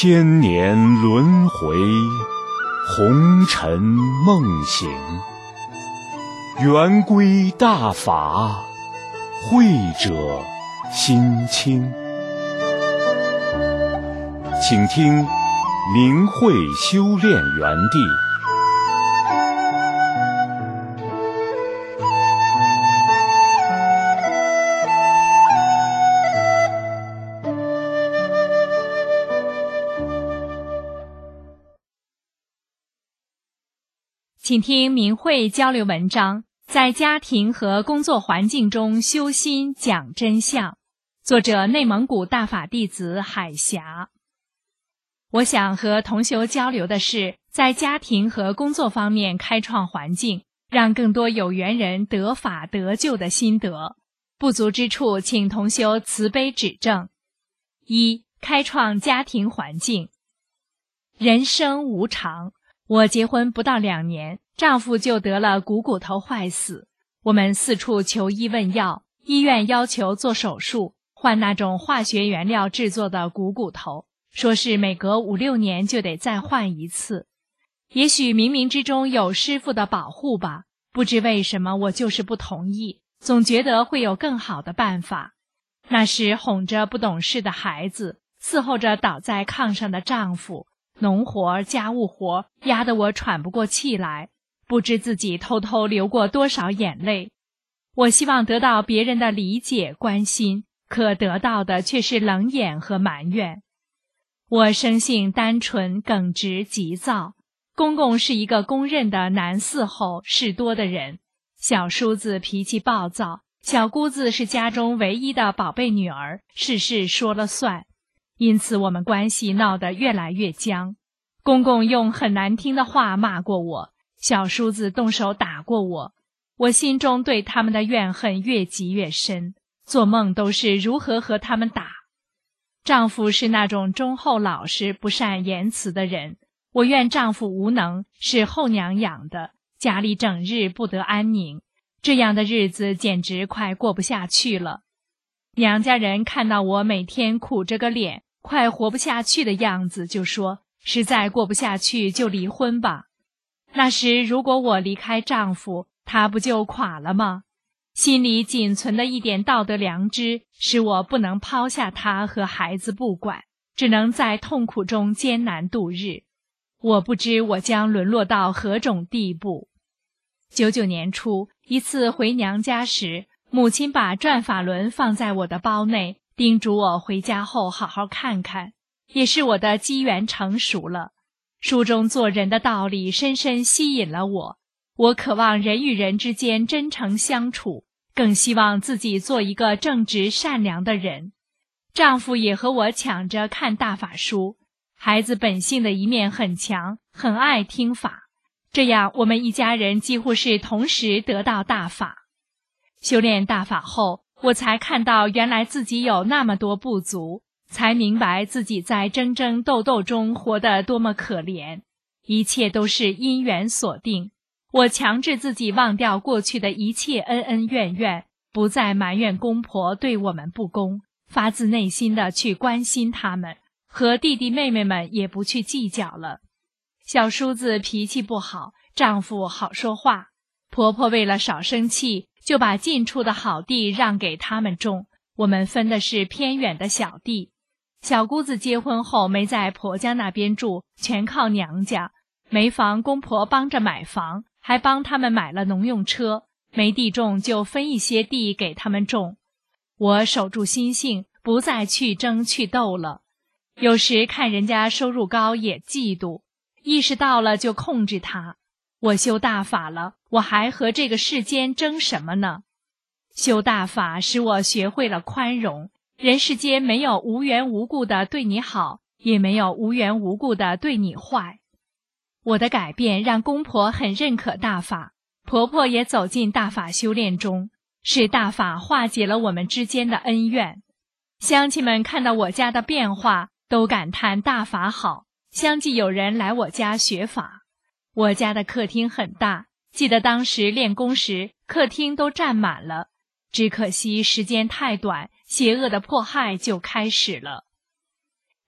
千年轮回，红尘梦醒，圆规大法，慧者心清。请听明慧修炼园地。 请听明慧交流文章，在家庭和工作环境中修心讲真相。作者内蒙古大法弟子海霞。我想和同修交流的是，在家庭和工作方面开创环境，让更多有缘人得法得救的心得。不足之处，请同修慈悲指正。一、开创家庭环境。人生无常。我结婚不到2年，丈夫就得了股头坏死。我们四处求医问药，医院要求做手术，换那种化学原料制作的股头，说是每隔5-6年就得再换一次。也许冥冥之中有师父的保护吧，不知为什么我就是不同意，总觉得会有更好的办法。那时哄着不懂事的孩子，伺候着倒在炕上的丈夫，农活家务活压得我喘不过气来，不知自己偷偷流过多少眼泪。我希望得到别人的理解关心，可得到的却是冷眼和埋怨。我生性单纯耿直急躁，公公是一个公认的难伺候事多的人，小叔子脾气暴躁，小姑子是家中唯一的宝贝女儿，事事说了算。因此我们关系闹得越来越僵。公公用很难听的话骂过我，小叔子动手打过我，我心中对他们的怨恨越积越深，做梦都是如何和他们打。丈夫是那种忠厚老实不善言辞的人，我怨丈夫无能，是后娘养的，家里整日不得安宁，这样的日子简直快过不下去了。娘家人看到我每天苦着个脸，快活不下去的样子，就说实在过不下去就离婚吧。那时如果我离开丈夫，他不就垮了吗？心里仅存的一点道德良知，使我不能抛下他和孩子不管，只能在痛苦中艰难度日。我不知我将沦落到何种地步。99年初，一次回娘家时，母亲把转法轮放在我的包内，叮嘱我回家后好好看看，也是我的机缘成熟了。书中做人的道理深深吸引了我，我渴望人与人之间真诚相处，更希望自己做一个正直善良的人。丈夫也和我抢着看大法书，孩子本性的一面很强，很爱听法，这样我们一家人几乎是同时得到大法。修炼大法后，我才看到原来自己有那么多不足，才明白自己在争争斗斗中活得多么可怜。一切都是因缘所定，我强制自己忘掉过去的一切恩恩怨怨，不再埋怨公婆对我们不公，发自内心的去关心他们，和弟弟妹妹们也不去计较了。小叔子脾气不好，丈夫好说话，婆婆为了少生气，就把近处的好地让给他们种，我们分的是偏远的小地。小姑子结婚后没在婆家那边住，全靠娘家，没房公婆帮着买房，还帮他们买了农用车，没地种就分一些地给他们种。我守住心性，不再去争去斗了。有时看人家收入高也嫉妒，意识到了就控制他。我修大法了，我还和这个世间争什么呢？修大法使我学会了宽容，人世间没有无缘无故的对你好，也没有无缘无故的对你坏。我的改变让公婆很认可大法，婆婆也走进大法修炼中，是大法化解了我们之间的恩怨。乡亲们看到我家的变化，都感叹大法好，相继有人来我家学法。我家的客厅很大，记得当时练功时，客厅都占满了，只可惜时间太短，邪恶的迫害就开始了。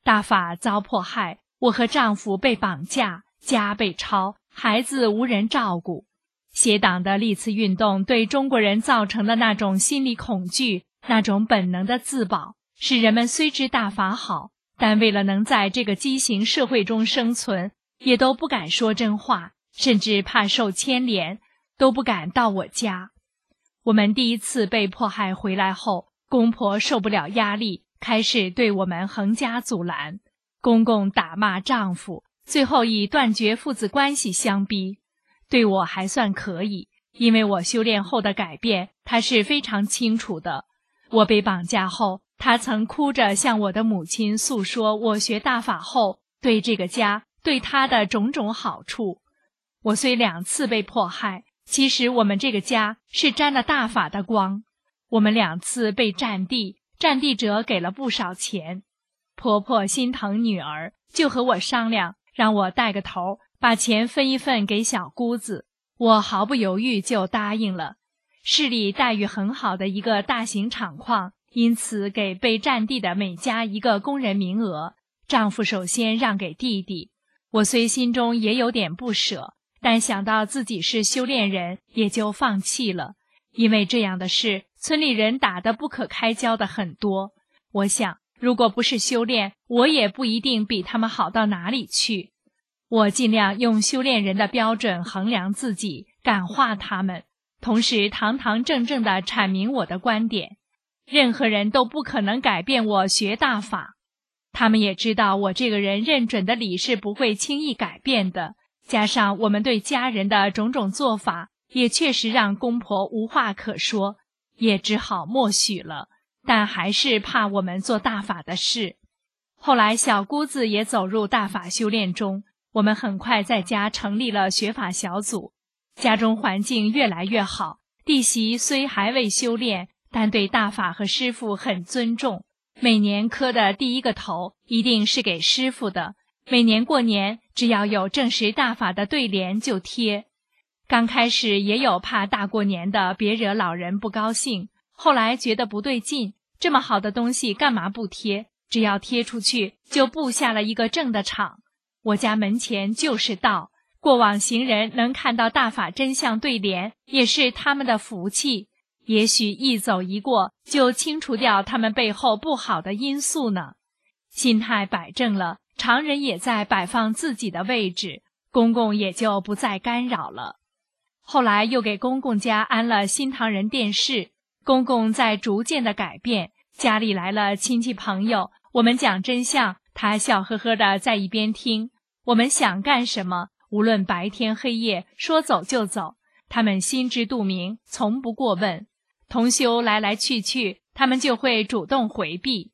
大法遭迫害，我和丈夫被绑架，家被抄，孩子无人照顾。写党的历次运动对中国人造成的那种心理恐惧，那种本能的自保，使人们虽知大法好，但为了能在这个畸形社会中生存，也都不敢说真话，甚至怕受牵连，都不敢到我家。我们第一次被迫害回来后，公婆受不了压力，开始对我们横加阻拦，公公打骂丈夫，最后以断绝父子关系相逼。对我还算可以，因为我修炼后的改变，他是非常清楚的。我被绑架后，他曾哭着向我的母亲诉说我学大法后对这个家对他的种种好处。我虽2次被迫害，其实我们这个家是沾了大法的光。我们2次被占地，占地者给了不少钱。婆婆心疼女儿，就和我商量，让我带个头，把钱分一份给小姑子。我毫不犹豫就答应了。市里待遇很好的一个大型厂矿，因此给被占地的每家一个工人名额，丈夫首先让给弟弟。我虽心中也有点不舍，但想到自己是修炼人，也就放弃了。因为这样的事，村里人打得不可开交的很多。我想，如果不是修炼，我也不一定比他们好到哪里去。我尽量用修炼人的标准衡量自己，感化他们，同时堂堂正正地阐明我的观点。任何人都不可能改变我学大法。他们也知道我这个人认准的理是不会轻易改变的，加上我们对家人的种种做法，也确实让公婆无话可说，也只好默许了，但还是怕我们做大法的事。后来小姑子也走入大法修炼中，我们很快在家成立了学法小组，家中环境越来越好，弟媳虽还未修炼，但对大法和师父很尊重。每年磕的第一个头一定是给师父的，每年过年只要有证实大法的对联就贴。刚开始也有怕大过年的别惹老人不高兴，后来觉得不对劲，这么好的东西干嘛不贴？只要贴出去，就布下了一个正的场。我家门前就是道，过往行人能看到大法真相对联，也是他们的福气。也许一走一过，就清除掉他们背后不好的因素呢。心态摆正了，常人也在摆放自己的位置，公公也就不再干扰了。后来又给公公家安了新唐人电视，公公在逐渐的改变，家里来了亲戚朋友，我们讲真相，他笑呵呵的在一边听。我们想干什么，无论白天黑夜，说走就走，他们心知肚明，从不过问。同修来来去去，他们就会主动回避。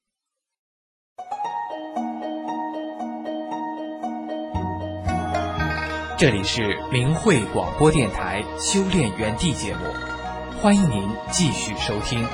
这里是明慧广播电台修炼园地节目，欢迎您继续收听。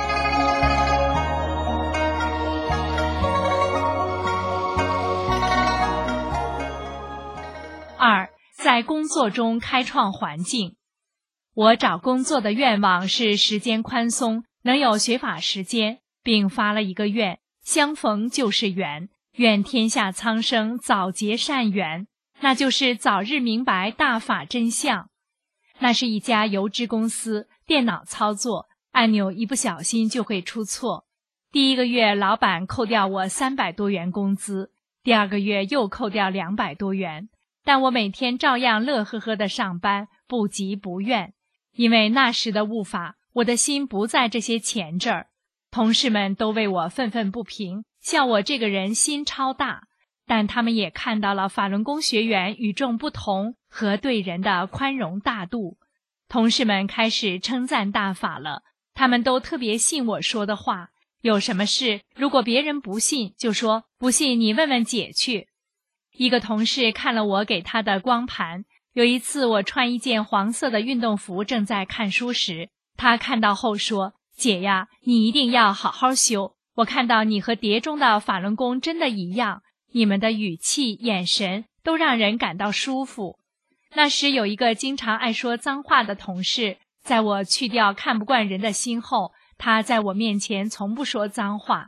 2，在工作中开创环境。我找工作的愿望是时间宽松，能有学法时间，并发了一个愿，相逢就是缘，愿天下苍生早结善缘，那就是早日明白大法真相。那是一家邮支公司，电脑操作，按钮一不小心就会出错。第一个月老板扣掉我300多元工资，第2个月又扣掉200多元，但我每天照样乐呵呵地上班，不急不怨。因为那时的悟法，我的心不在这些钱这儿。同事们都为我愤愤不平，笑我这个人心超大，但他们也看到了法轮功学员与众不同和对人的宽容大度。同事们开始称赞大法了，他们都特别信我说的话，有什么事如果别人不信，就说不信你问问姐去。一个同事看了我给他的光盘，有一次我穿一件黄色的运动服正在看书时，他看到后说，姐呀，你一定要好好修，我看到你和碟中的法轮功真的一样，你们的语气眼神都让人感到舒服。那时有一个经常爱说脏话的同事，在我去掉看不惯人的心后，他在我面前从不说脏话。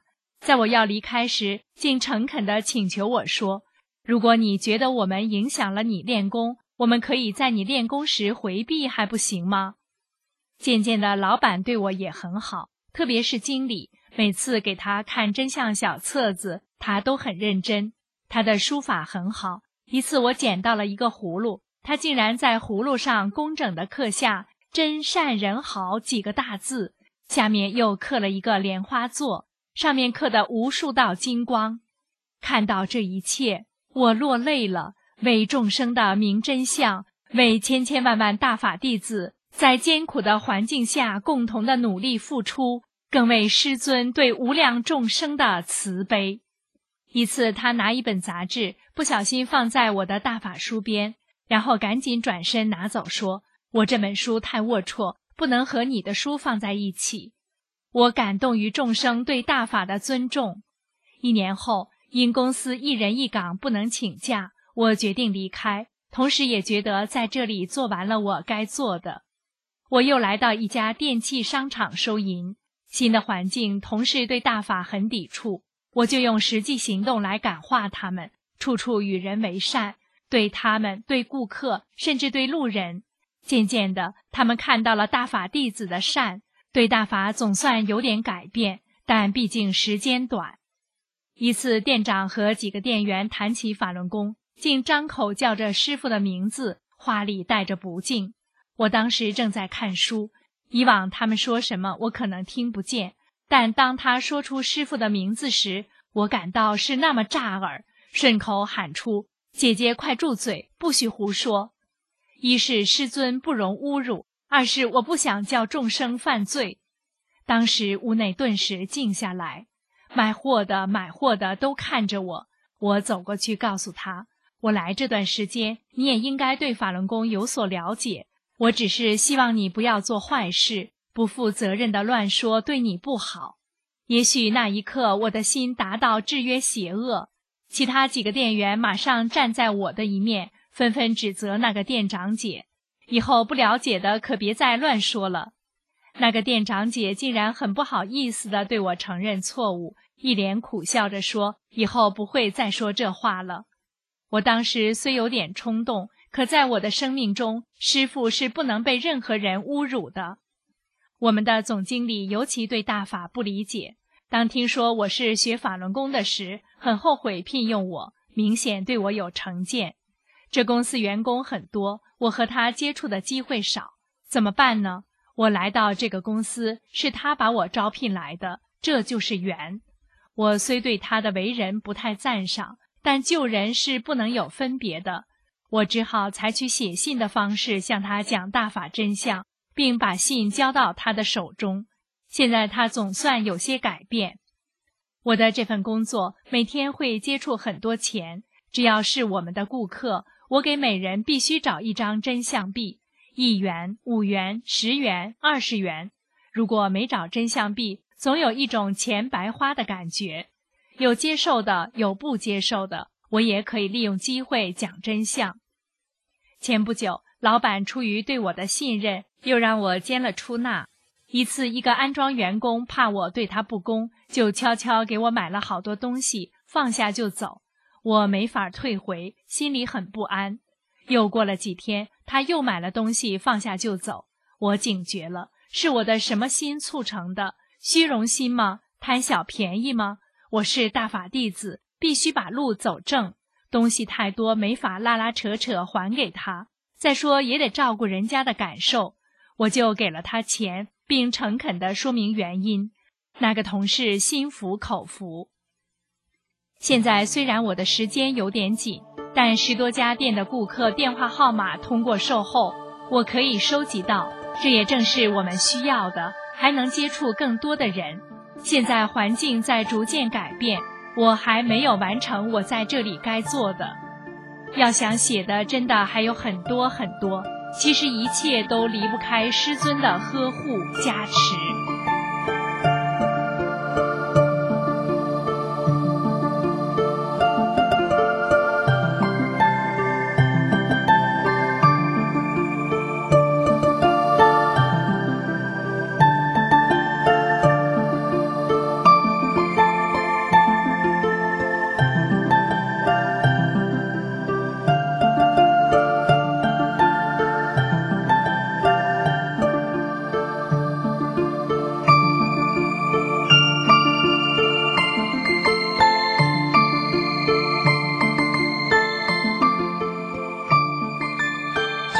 在我要离开时，竟诚恳地请求我说，如果你觉得我们影响了你练功，我们可以在你练功时回避，还不行吗？渐渐的，老板对我也很好，特别是经理，每次给他看真相小册子，他都很认真。他的书法很好，一次我捡到了一个葫芦，他竟然在葫芦上工整地刻下真善人好几个大字，下面又刻了一个莲花座，上面刻的无数道金光。看到这一切，我落泪了，为众生的明真相，为千千万万大法弟子在艰苦的环境下共同的努力付出，更为师尊对无量众生的慈悲。一次他拿一本杂志不小心放在我的大法书边，然后赶紧转身拿走，说，我这本书太龌龊，不能和你的书放在一起。我感动于众生对大法的尊重。1年后，因公司一人一岗不能请假，我决定离开，同时也觉得在这里做完了我该做的。我又来到一家电器商场收银，新的环境，同事对大法很抵触，我就用实际行动来感化他们，处处与人为善，对他们、对顾客，甚至对路人。渐渐的，他们看到了大法弟子的善，对大法总算有点改变，但毕竟时间短。一次，店长和几个店员谈起法轮功，竟张口叫着师父的名字，话里带着不敬。我当时正在看书，以往他们说什么我可能听不见，但当他说出师父的名字时，我感到是那么炸耳，顺口喊出，姐姐快住嘴，不许胡说。一是师尊不容侮辱，二是我不想叫众生犯罪。当时屋内顿时静下来，卖货的买货的都看着我。我走过去告诉他，我来这段时间，你也应该对法轮功有所了解，我只是希望你不要做坏事，不负责任的乱说对你不好。也许那一刻我的心达到制约邪恶。其他几个店员马上站在我的一面，纷纷指责那个店长姐，以后不了解的可别再乱说了。那个店长姐竟然很不好意思地对我承认错误，一脸苦笑着说，以后不会再说这话了。我当时虽有点冲动，可在我的生命中，师父是不能被任何人侮辱的。我们的总经理尤其对大法不理解，当听说我是学法轮功的时，很后悔聘用我，明显对我有成见。这公司员工很多，我和他接触的机会少，怎么办呢？我来到这个公司，是他把我招聘来的，这就是缘。我虽对他的为人不太赞赏，但救人是不能有分别的。我只好采取写信的方式向他讲大法真相，并把信交到他的手中。现在他总算有些改变。我的这份工作每天会接触很多钱，只要是我们的顾客，我给每人必须找一张真相币，1元、5元、10元、20元。如果没找真相币，总有一种钱白花的感觉。有接受的，有不接受的，我也可以利用机会讲真相。前不久，老板出于对我的信任，又让我兼了出纳。一次，一个安装员工怕我对他不公，就悄悄给我买了好多东西，放下就走。我没法退回，心里很不安。又过了几天，他又买了东西，放下就走。我警觉了，是我的什么心促成的？虚荣心吗？贪小便宜吗？我是大法弟子，必须把路走正。东西太多，没法拉拉扯扯还给他。再说也得照顾人家的感受。我就给了他钱，并诚恳地说明原因。那个同事心服口服。现在虽然我的时间有点紧，但10多家店的顾客电话号码通过售后，我可以收集到，这也正是我们需要的，还能接触更多的人。现在环境在逐渐改变，我还没有完成我在这里该做的。要想写的真的还有很多很多，其实一切都离不开师尊的呵护加持。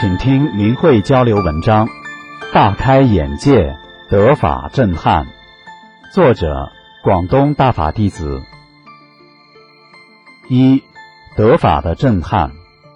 请听明慧交流文章，大开眼界，得法震撼。作者：广东大法弟子。一、得法的震撼。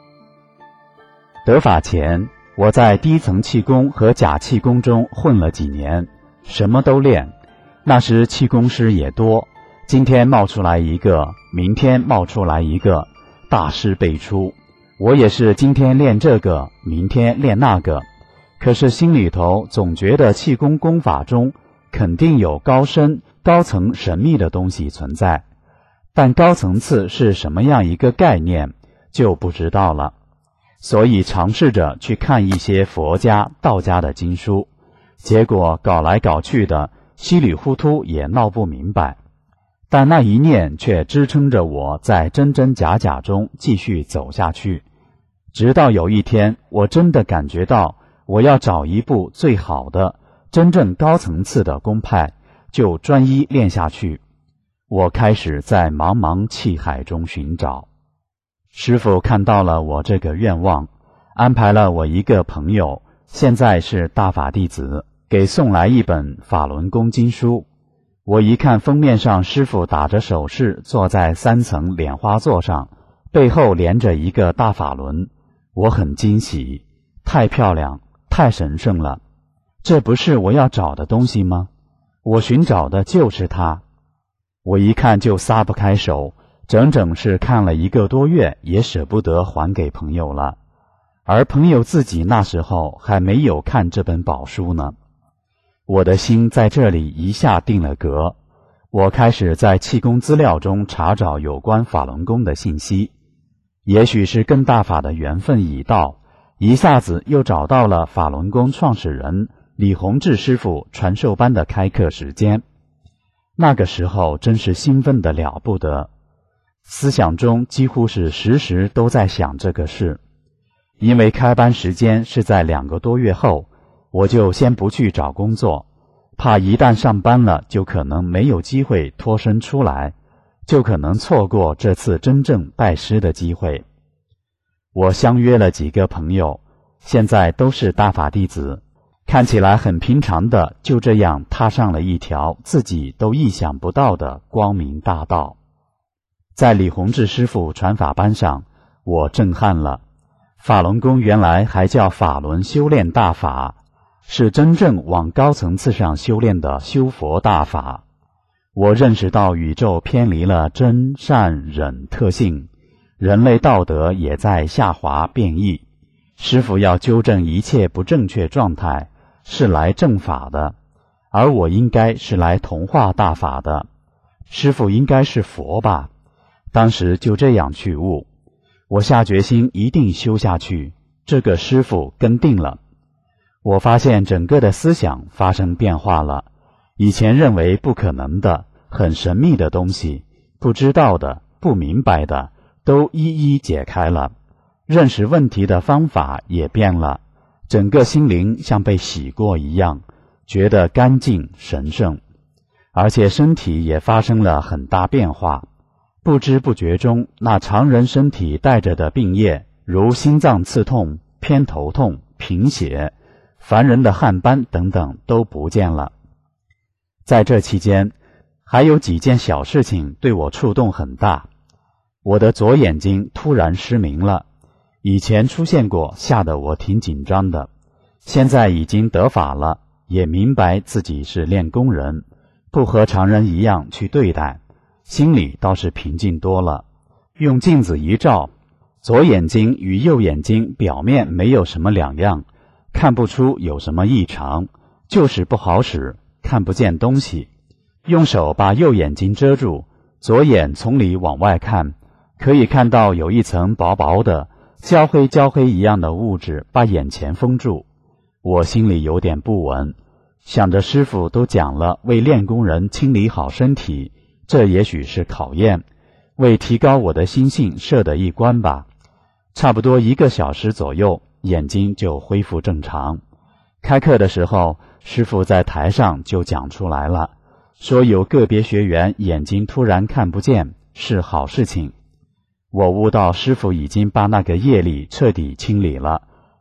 得法前，我在低层气功和假气功中混了几年，什么都练。那时气功师也多，今天冒出来一个，明天冒出来一个，大师辈出。我也是今天练这个，明天练那个，可是心里头总觉得气功功法中肯定有高深、高层神秘的东西存在，但高层次是什么样一个概念就不知道了。所以尝试着去看一些佛家、道家的经书，结果搞来搞去的稀里糊涂也闹不明白，但那一念却支撑着我在真真假假中继续走下去。直到有一天，我真的感觉到我要找一部最好的、真正高层次的功派，就专一练下去。我开始在茫茫气海中寻找。师父看到了我这个愿望，安排了我一个朋友，现在是大法弟子，给送来一本法轮功经书。我一看封面上师父打着手势坐在3层莲花座上，背后连着一个大法轮，我很惊喜，太漂亮，太神圣了。这不是我要找的东西吗？我寻找的就是它。我一看就撒不开手，整整是看了1个多月，也舍不得还给朋友了。而朋友自己那时候还没有看这本宝书呢。我的心在这里一下定了格。我开始在气功资料中查找有关法轮功的信息，也许是跟大法的缘分已到，一下子又找到了法轮功创始人李洪志师傅传授班的开课时间。那个时候真是兴奋得了不得，思想中几乎是时时都在想这个事。因为开班时间是在2个多月后，我就先不去找工作，怕一旦上班了就可能没有机会脱身出来，就可能错过这次真正拜师的机会。我相约了几个朋友，现在都是大法弟子，看起来很平常的，就这样踏上了一条自己都意想不到的光明大道。在李洪志师傅传法班上，我震撼了。法轮功原来还叫法轮修炼大法，是真正往高层次上修炼的修佛大法。我认识到宇宙偏离了真善忍特性，人类道德也在下滑变异。师父要纠正一切不正确状态，是来正法的，而我应该是来同化大法的。师父应该是佛吧？当时就这样去悟。我下决心一定修下去，这个师父跟定了。我发现整个的思想发生变化了，以前认为不可能的、很神秘的东西，不知道的、不明白的，都一一解开了，认识问题的方法也变了，整个心灵像被洗过一样，觉得干净神圣，而且身体也发生了很大变化。不知不觉中，那常人身体带着的病业，如心脏刺痛、偏头痛、贫血、烦人的汗斑等等都不见了。在这期间，还有几件小事情对我触动很大。我的左眼睛突然失明了，以前出现过，吓得我挺紧张的。现在已经得法了，也明白自己是练功人，不和常人一样去对待，心里倒是平静多了。用镜子一照，左眼睛与右眼睛表面没有什么两样，看不出有什么异常，就是不好使，看不见东西。用手把右眼睛遮住，左眼从里往外看，可以看到有一层薄薄的焦黑一样的物质把眼前封住。我心里有点不稳，想着师父都讲了为练功人清理好身体，这也许是考验，为提高我的心性设的一关吧。差不多1个小时左右，眼睛就恢复正常。开课的时候，师父在台上就讲出来了，说有个别学员眼睛突然看不见，是好事情。我悟到师父已经把那个业力彻底清理了，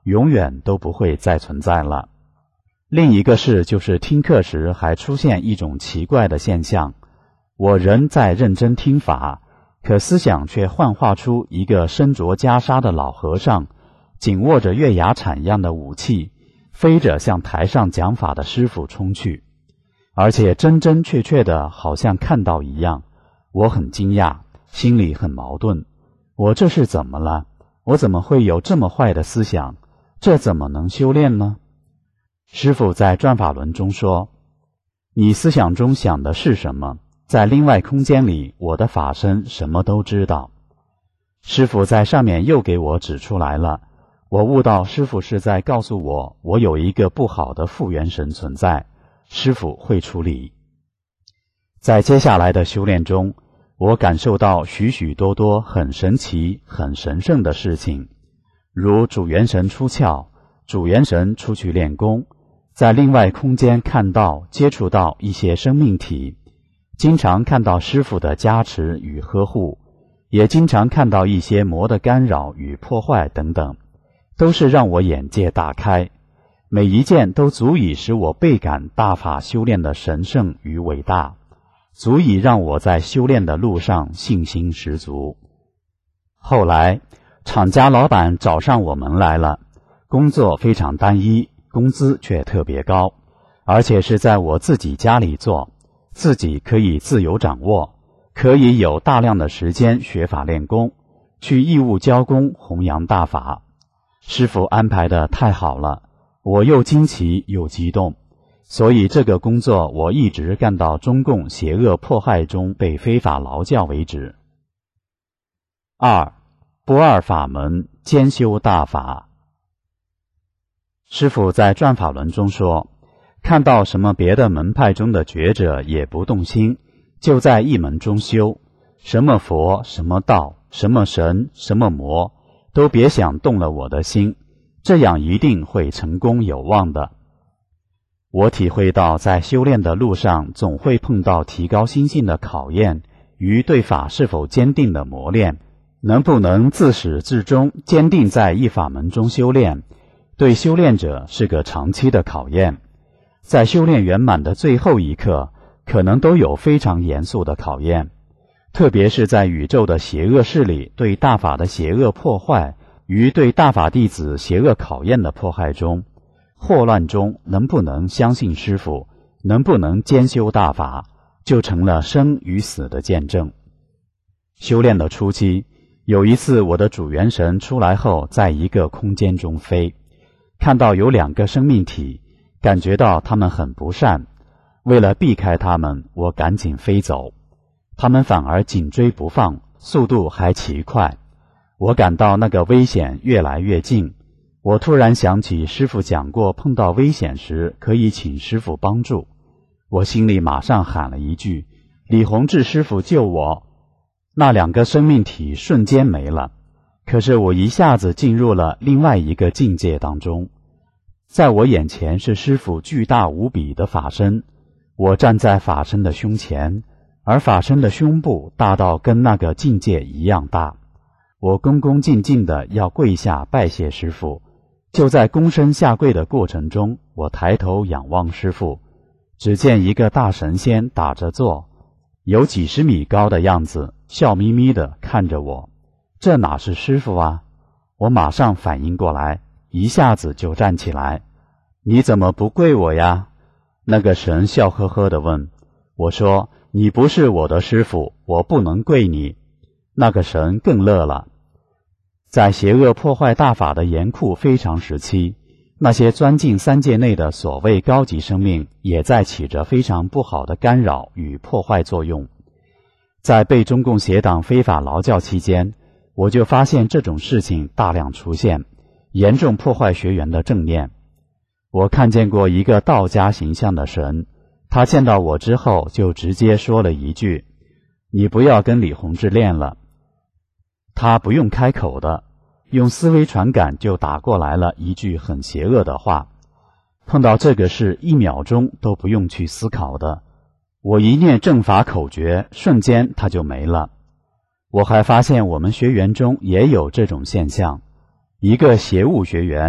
永远都不会再存在了。另一个事就是听课时还出现一种奇怪的现象，我人在认真听法，可思想却幻化出一个身着袈裟的老和尚，紧握着月牙铲样的武器，飞着向台上讲法的师父冲去，而且真真确确的好像看到一样。我很惊讶，心里很矛盾，我这是怎么了？我怎么会有这么坏的思想？这怎么能修炼呢？师父在转法轮中说，你思想中想的是什么？在另外空间里，我的法身什么都知道。师父在上面又给我指出来了，我悟到师父是在告诉我，我有一个不好的复原神存在，师父会处理。在接下来的修炼中，我感受到许许多多很神奇、很神圣的事情，如主元神出窍，主元神出去练功，在另外空间看到、接触到一些生命体，经常看到师父的加持与呵护，也经常看到一些魔的干扰与破坏等等，都是让我眼界大开，每一件都足以使我倍感大法修炼的神圣与伟大，足以让我在修炼的路上信心十足。后来厂家老板找上我们来了，工作非常单一，工资却特别高，而且是在我自己家里做，自己可以自由掌握，可以有大量的时间学法练功，去义务教功弘扬大法。师父安排的太好了，我又惊奇又激动，所以这个工作我一直干到中共邪恶迫害中被非法劳教为止。2. 不二法门，兼修大法。师父在转法轮中说，看到什么别的门派中的觉者也不动心，就在一门中修，什么佛、什么道、什么神、什么魔，都别想动了我的心，这样一定会成功有望的。我体会到在修炼的路上总会碰到提高心性的考验与对法是否坚定的磨练，能不能自始至终坚定在一法门中修炼，对修炼者是个长期的考验。在修炼圆满的最后一刻，可能都有非常严肃的考验，特别是在宇宙的邪恶势力对大法的邪恶破坏与对大法弟子邪恶考验的迫害中，祸乱中能不能相信师父，能不能兼修大法，就成了生与死的见证。修炼的初期，有一次我的主元神出来后，在一个空间中飞，看到有2个生命体，感觉到他们很不善，为了避开他们，我赶紧飞走，他们反而紧追不放，速度还奇快，我感到那个危险越来越近。我突然想起师父讲过，碰到危险时可以请师父帮助，我心里马上喊了一句，李洪志师父救我。那2个生命体瞬间没了，可是我一下子进入了另外一个境界当中，在我眼前是师父巨大无比的法身，我站在法身的胸前，而法身的胸部大到跟那个境界一样大。我恭恭敬敬地要跪下拜谢师父，就在躬身下跪的过程中，我抬头仰望师父，只见一个大神仙打着坐，有几十米高的样子，笑眯眯地看着我，这哪是师父啊？我马上反应过来，一下子就站起来，你怎么不跪我呀？那个神笑呵呵地问。我说，你不是我的师父，我不能跪你。那个神更乐了。在邪恶破坏大法的严酷非常时期，那些钻进3界内的所谓高级生命也在起着非常不好的干扰与破坏作用。在被中共邪党非法劳教期间，我就发现这种事情大量出现，严重破坏学员的正念。我看见过一个道家形象的神，他见到我之后就直接说了一句，你不要跟李洪志练了。他不用开口的，用思维传感就打过来了一句很邪恶的话。碰到这个事1秒钟都不用去思考的，我一念正法口诀，瞬间他就没了。我还发现我们学员中也有这种现象，一个邪物学员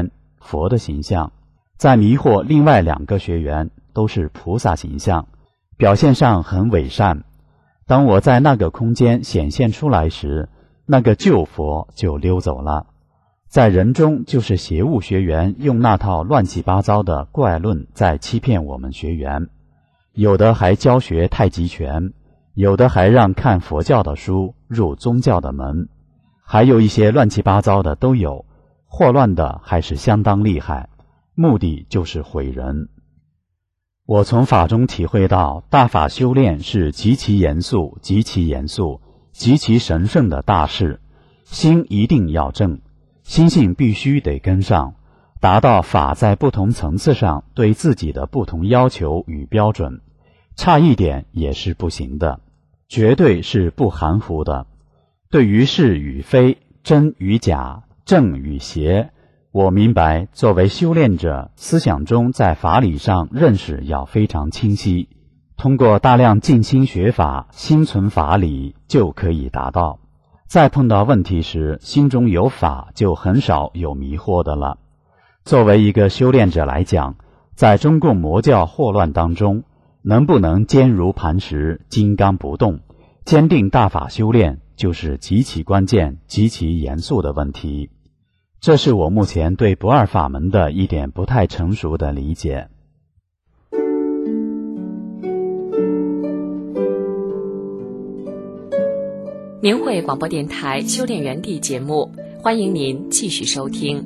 佛的形象，在迷惑另外2个学员，都是菩萨形象，表现上很伪善。当我在那个空间显现出来时，那个旧佛就溜走了。在人中就是邪物学员用那套乱七八糟的怪论在欺骗我们学员，有的还教学太极拳，有的还让看佛教的书，入宗教的门，还有一些乱七八糟的都有，祸乱的还是相当厉害，目的就是毁人。我从法中体会到，大法修炼是极其严肃、极其严肃、极其神圣的大事，心一定要正，心性必须得跟上，达到法在不同层次上对自己的不同要求与标准，差一点也是不行的，绝对是不含糊的。对于是与非、真与假、正与邪，我明白作为修炼者，思想中在法理上认识要非常清晰，通过大量静心学法，心存法理就可以达到。再碰到问题时，心中有法，就很少有迷惑的了。作为一个修炼者来讲，在中共魔教祸乱当中，能不能坚如磐石、金刚不动，坚定大法修炼，就是极其关键、极其严肃的问题。这是我目前对不二法门的一点不太成熟的理解。 明慧广播电台修炼园地节目，欢迎您继续收听。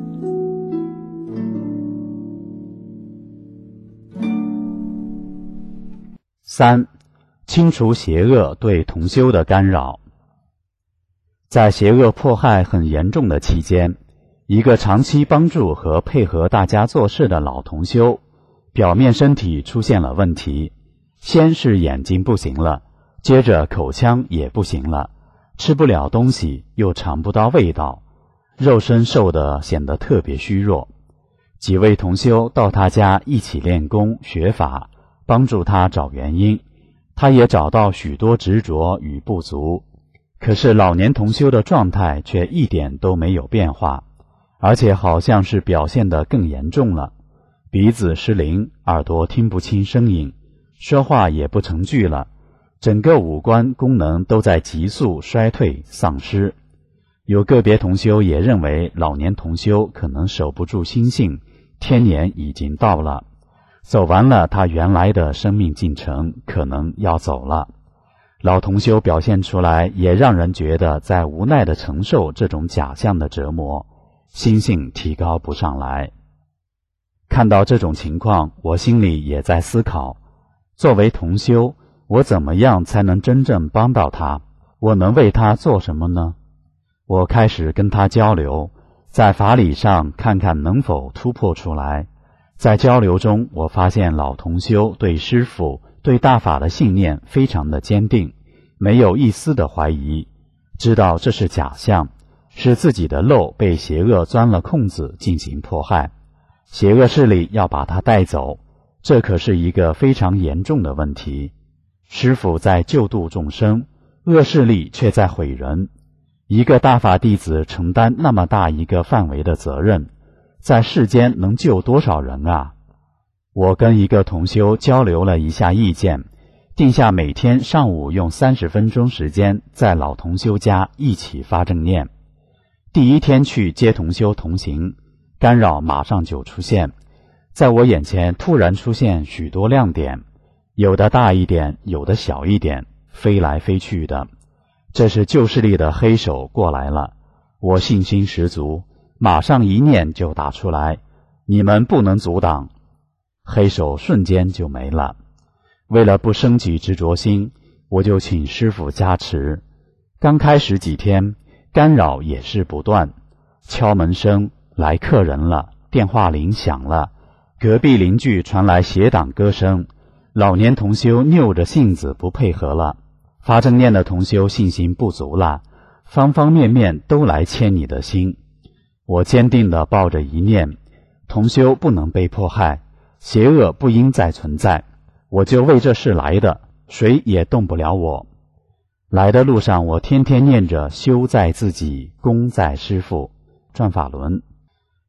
3、清除邪恶对同修的干扰。在邪恶迫害很严重的期间，一个长期帮助和配合大家做事的老同修，表面身体出现了问题，先是眼睛不行了，接着口腔也不行了，吃不了东西，又尝不到味道，肉身瘦得显得特别虚弱。几位同修到他家一起练功学法，帮助他找原因，他也找到许多执着与不足。可是老年同修的状态却一点都没有变化，而且好像是表现得更严重了，鼻子失灵，耳朵听不清声音，说话也不成句了，整个五官功能都在急速衰退丧失。有个别同修也认为老年同修可能守不住心性，天年已经到了，走完了他原来的生命进程，可能要走了。老同修表现出来也让人觉得在无奈地承受这种假象的折磨，心性提高不上来。看到这种情况，我心里也在思考，作为同修，我怎么样才能真正帮到他？我能为他做什么呢？我开始跟他交流，在法理上看看能否突破出来。在交流中，我发现老同修对师父、对大法的信念非常的坚定，没有一丝的怀疑，知道这是假象，是自己的漏被邪恶钻了空子进行迫害，邪恶势力要把他带走，这可是一个非常严重的问题。师父在救度众生，恶势力却在毁人。一个大法弟子承担那么大一个范围的责任，在世间能救多少人啊？我跟一个同修交流了一下意见，定下每天上午用30分钟时间在老同修家一起发正念。第一天去接同修同行，干扰马上就出现，在我眼前突然出现许多亮点，有的大一点，有的小一点，飞来飞去的。这是旧势力的黑手过来了，我信心十足，马上一念就打出来，你们不能阻挡。黑手瞬间就没了。为了不升起执着心，我就请师父加持。刚开始几天，干扰也是不断，敲门声，来客人了，电话铃响了，隔壁邻居传来邪党歌声，老年同修拗着性子不配合了，发正念的同修信心不足了，方方面面都来牵你的心。我坚定地抱着一念，同修不能被迫害，邪恶不应再存在，我就为这事来的，谁也动不了我。来的路上，我天天念着修在自己，功在师父，转法轮。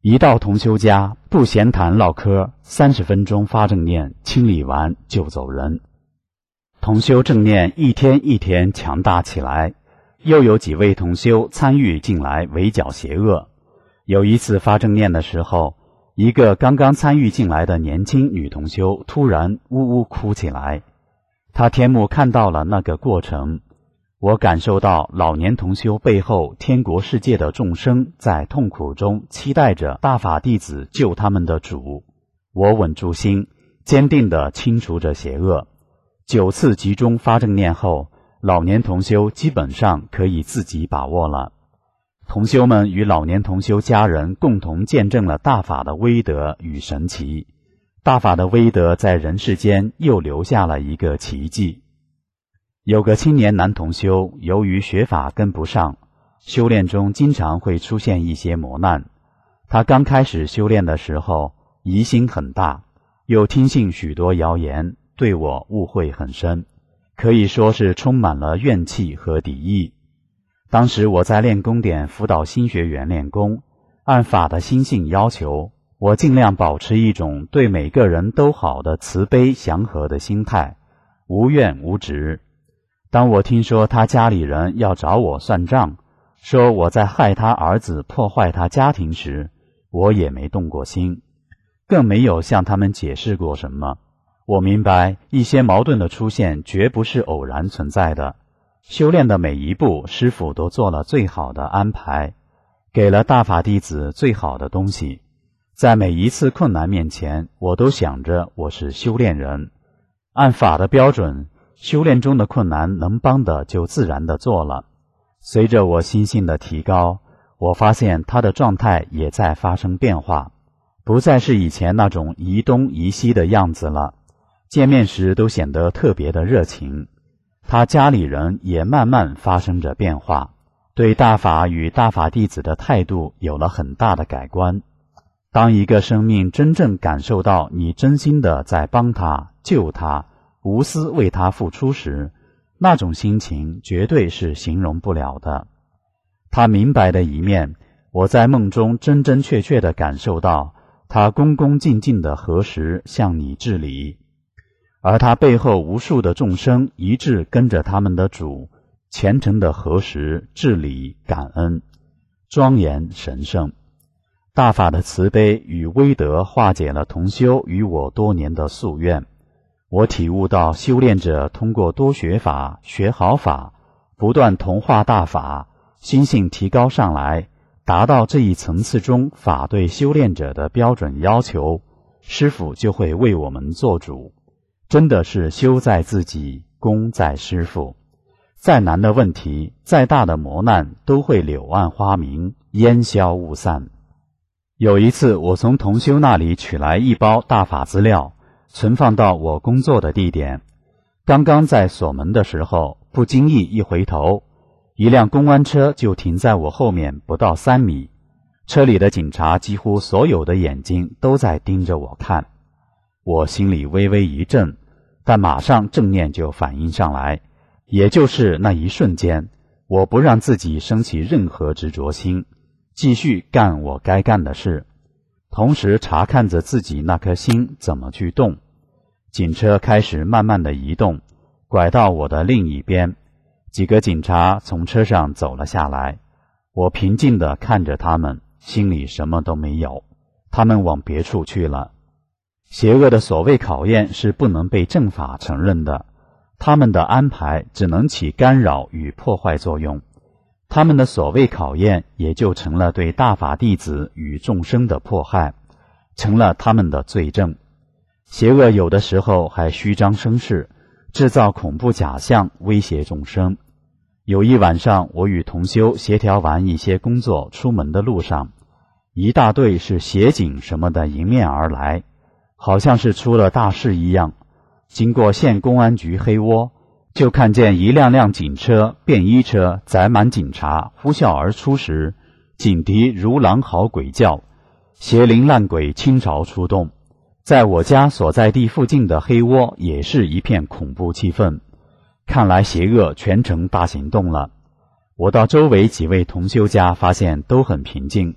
一到同修家，不闲谈唠嗑，30分钟发正念，清理完就走人。同修正念一天一天强大起来，又有几位同修参与进来围剿邪恶。有一次发正念的时候，一个刚刚参与进来的年轻女同修突然呜呜哭起来。她天目看到了那个过程，我感受到老年同修背后天国世界的众生在痛苦中期待着大法弟子救他们的主。我稳住心，坚定地清除着邪恶。9次集中发正念后，老年同修基本上可以自己把握了。同修们与老年同修家人共同见证了大法的威德与神奇。大法的威德在人世间又留下了一个奇迹。有个青年男同修，由于学法跟不上，修炼中经常会出现一些磨难。他刚开始修炼的时候，疑心很大，又听信许多谣言，对我误会很深，可以说是充满了怨气和敌意。当时我在练功点辅导新学员练功，按法的心性要求，我尽量保持一种对每个人都好的慈悲祥和的心态，无怨无执。当我听说他家里人要找我算账，说我在害他儿子破坏他家庭时，我也没动过心，更没有向他们解释过什么。我明白一些矛盾的出现绝不是偶然存在的，修炼的每一步师父都做了最好的安排，给了大法弟子最好的东西。在每一次困难面前，我都想着我是修炼人，按法的标准，修炼中的困难能帮的就自然的做了。随着我心性的提高，我发现他的状态也在发生变化，不再是以前那种疑东疑西的样子了，见面时都显得特别的热情。他家里人也慢慢发生着变化，对大法与大法弟子的态度有了很大的改观。当一个生命真正感受到你真心的在帮他救他，无私为他付出时，那种心情绝对是形容不了的。他明白的一面，我在梦中真真确确地感受到他恭恭敬敬地合十向你致礼，而他背后无数的众生一致跟着他们的主，虔诚地合十致礼感恩，庄严神圣。大法的慈悲与威德化解了同修与我多年的夙愿。我体悟到修炼者通过多学法，学好法，不断同化大法，心性提高上来，达到这一层次中法对修炼者的标准要求，师父就会为我们做主。真的是修在自己，功在师父。再难的问题，再大的磨难，都会柳暗花明，烟消雾散。有一次，我从同修那里取来一包大法资料，存放到我工作的地点。刚刚在锁门的时候，不经意一回头，一辆公安车就停在我后面不到3米，车里的警察几乎所有的眼睛都在盯着我看。我心里微微一震，但马上正念就反应上来，也就是那一瞬间，我不让自己升起任何执着心，继续干我该干的事，同时查看着自己那颗心怎么去动。警车开始慢慢的移动，拐到我的另一边，几个警察从车上走了下来。我平静地看着他们，心里什么都没有，他们往别处去了。邪恶的所谓考验是不能被正法承认的，他们的安排只能起干扰与破坏作用，他们的所谓考验也就成了对大法弟子与众生的迫害，成了他们的罪证。邪恶有的时候还虚张声势，制造恐怖假象，威胁众生。有一晚上，我与同修协调完一些工作，出门的路上，一大队是协警什么的迎面而来，好像是出了大事一样。经过县公安局黑窝，就看见一辆辆警车、便衣车载满警察呼啸而出时，警笛如狼嚎鬼叫，邪灵烂鬼倾巢出动。在我家所在地附近的黑窝也是一片恐怖气氛，看来邪恶全城大行动了。我到周围几位同修家发现都很平静，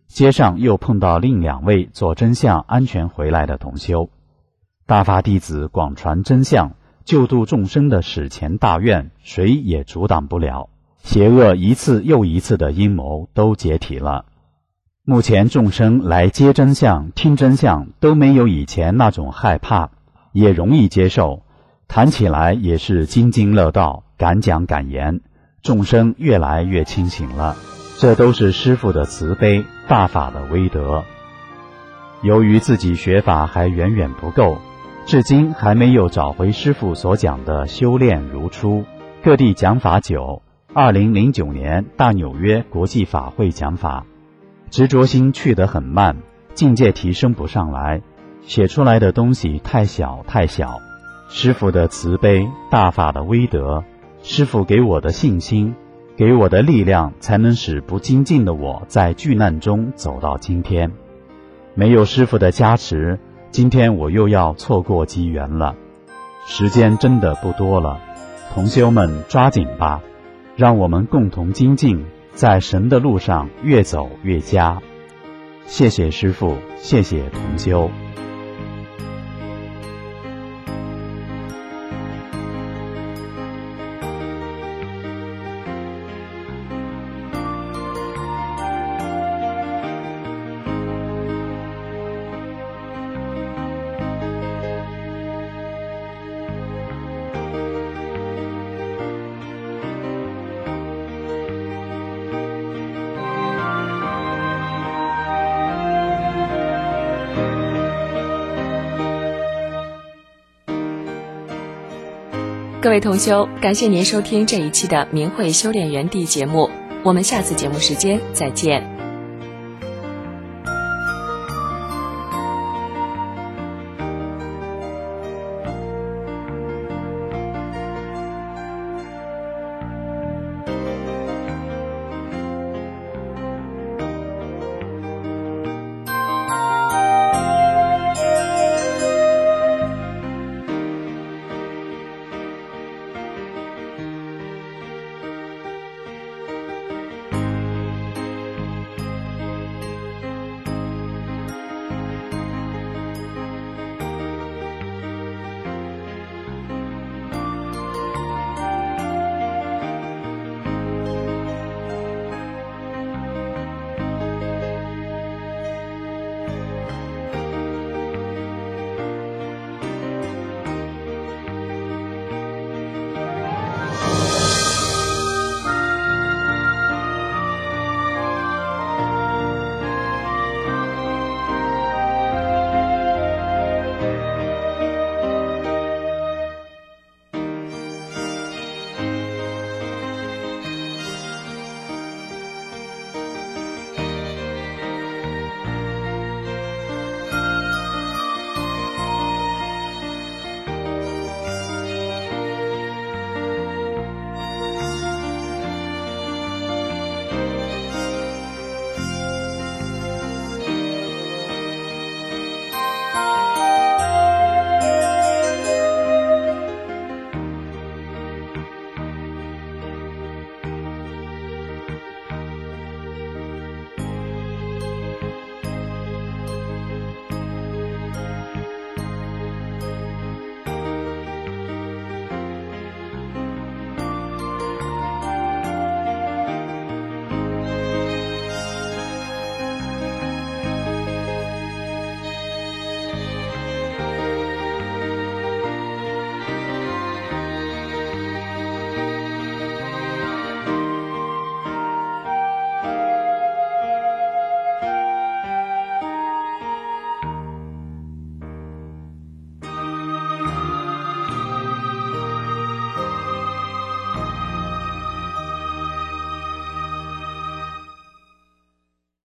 街上又碰到另2位做真相安全回来的同修。大法弟子广传真相，救度众生的史前大愿，谁也阻挡不了。邪恶一次又一次的阴谋都解体了。目前众生来接真相、听真相都没有以前那种害怕，也容易接受，谈起来也是津津乐道，敢讲敢言，众生越来越清醒了。这都是师父的慈悲，大法的威德。由于自己学法还远远不够，至今还没有找回师父所讲的修炼如初，各地讲法久。2009年大纽约国际法会讲法，执着心去得很慢，境界提升不上来，写出来的东西太小太小。师父的慈悲，大法的威德，师父给我的信心，给我的力量，才能使不精进的我在巨难中走到今天。没有师父的加持，今天我又要错过机缘了。时间真的不多了，同修们抓紧吧，让我们共同精进，在神的路上越走越佳。谢谢师父，谢谢同修。 各位同修，感谢您收听这一期的明慧修炼园地节目，我们下次节目时间再见。